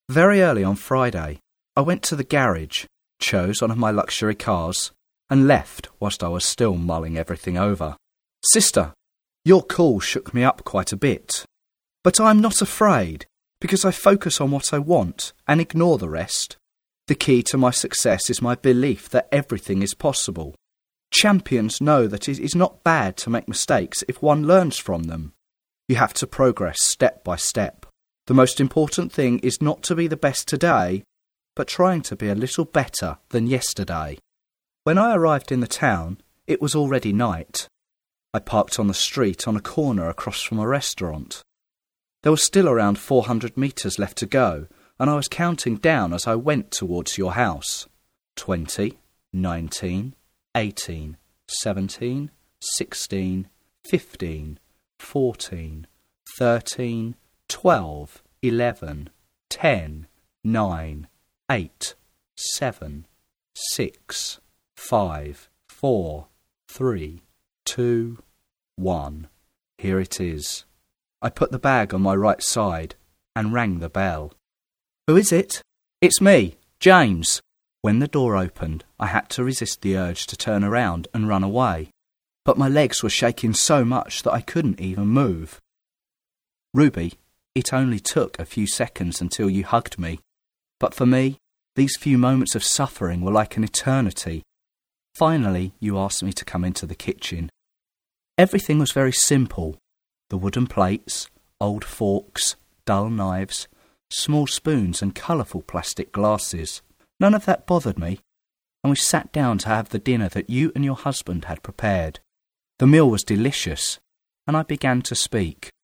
Very early on Friday, I went to the garage, chose one of my luxury cars, and left whilst I was still mulling everything over. Sister, your call shook me up quite a bit. But I'm not afraid, because I focus on what I want and ignore the rest. The key to my success is my belief that everything is possible. Champions know that it is not bad to make mistakes if one learns from them. You have to progress step by step. The most important thing is not to be the best today, but trying to be a little better than yesterday. When I arrived in the town, it was already night. I parked on the street on a corner across from a restaurant. There was still around 400 metres left to go, and I was counting down as I went towards your house. 20, 19, 18, 17, 16, 15, 14, 13, 12, 11, 10, 9, 8, 7, 6, 5, 4, 3, 2, 1. Here it is. I put the bag on my right side and rang the bell. Who is it? It's me, James. When the door opened, I had to resist the urge to turn around and run away, but my legs were shaking so much that I couldn't even move. Ruby, it only took a few seconds until you hugged me, but for me, these few moments of suffering were like an eternity. Finally, you asked me to come into the kitchen. Everything was very simple. The wooden plates, old forks, dull knives, small spoons and colourful plastic glasses. None of that bothered me, and we sat down to have the dinner that you and your husband had prepared. The meal was delicious, and I began to speak.